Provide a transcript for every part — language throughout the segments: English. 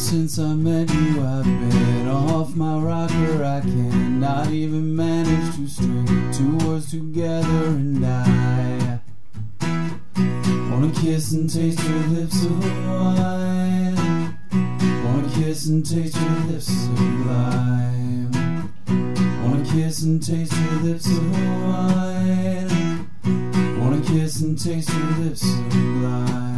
since I met you, I've been off my rocker. I cannot even manage to string two words together, and I wanna kiss and taste your lips of wine. Wanna kiss and taste your lips sublime. Wanna kiss and taste your lips of wine. Wanna kiss and taste your lips sublime.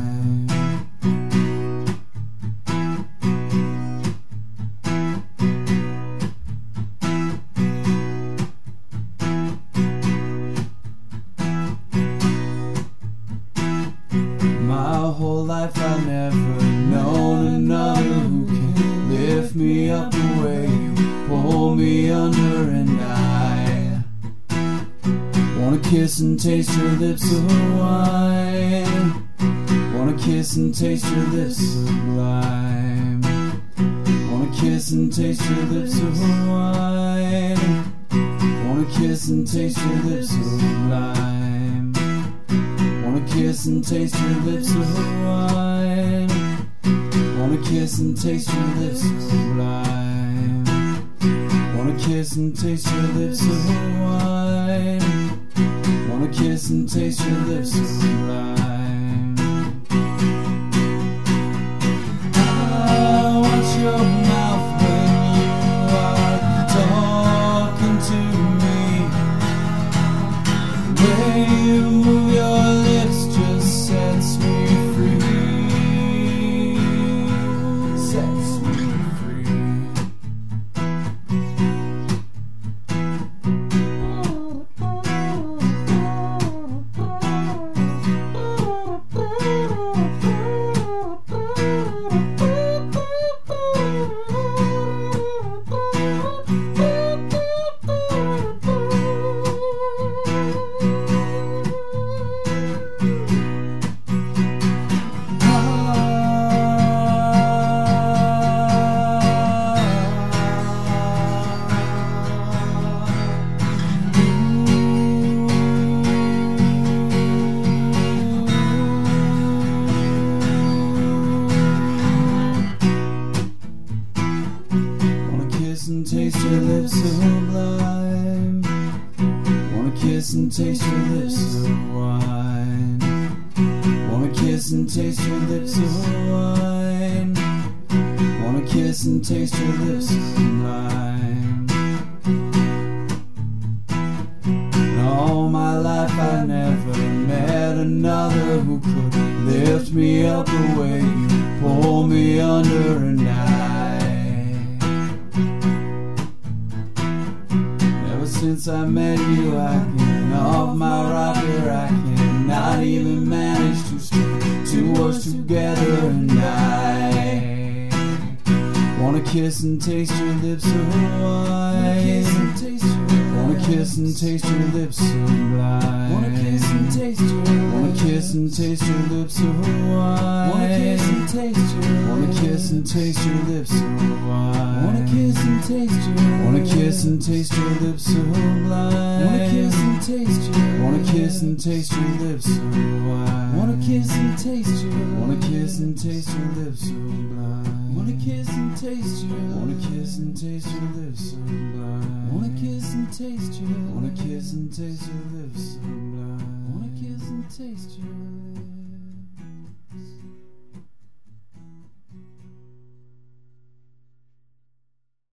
My whole life I've never known another who can lift me up the way you pull me under, and I wanna kiss and taste your lips of wine. Wanna kiss and taste your lips sublime. Wanna kiss and taste your lips of wine. Wanna kiss and taste your lips sublime. Wanna kiss and taste your lips of wine. Wanna kiss and taste your lips sublime. Wanna kiss and taste your lips of wine. Wanna kiss and taste your lips sublime. I want your mouth when you are talking to me. The way you move your lips just sets me free. Sets me free. And taste your lips sublime. Wanna kiss and taste your lips of wine. Wanna kiss and taste your lips of wine. Wanna kiss and taste your lips sublime. And all my life I never met another who could lift me up the way you pull me under, and since I met you, I've been off my rocker. I cannot even manage to string two words together, and I wanna kiss and taste your lips of wine. Wanna kiss and taste your lips sublime. Wanna kiss and taste your. Wanna kiss and taste your lips of wine. Wanna kiss and taste your. Wanna kiss and taste your lips of wine. Wanna kiss and taste your. Wanna kiss and taste your lips sublime. Wanna kiss and taste your. Wanna kiss and taste your lips of wine. Wanna kiss and taste your. Wanna kiss and taste your lips sublime. Wanna kiss and taste your. Wanna kiss and taste your lips sublime. Wanna kiss and taste your. Wanna kiss and taste your lips sublime. Wanna kiss and taste your.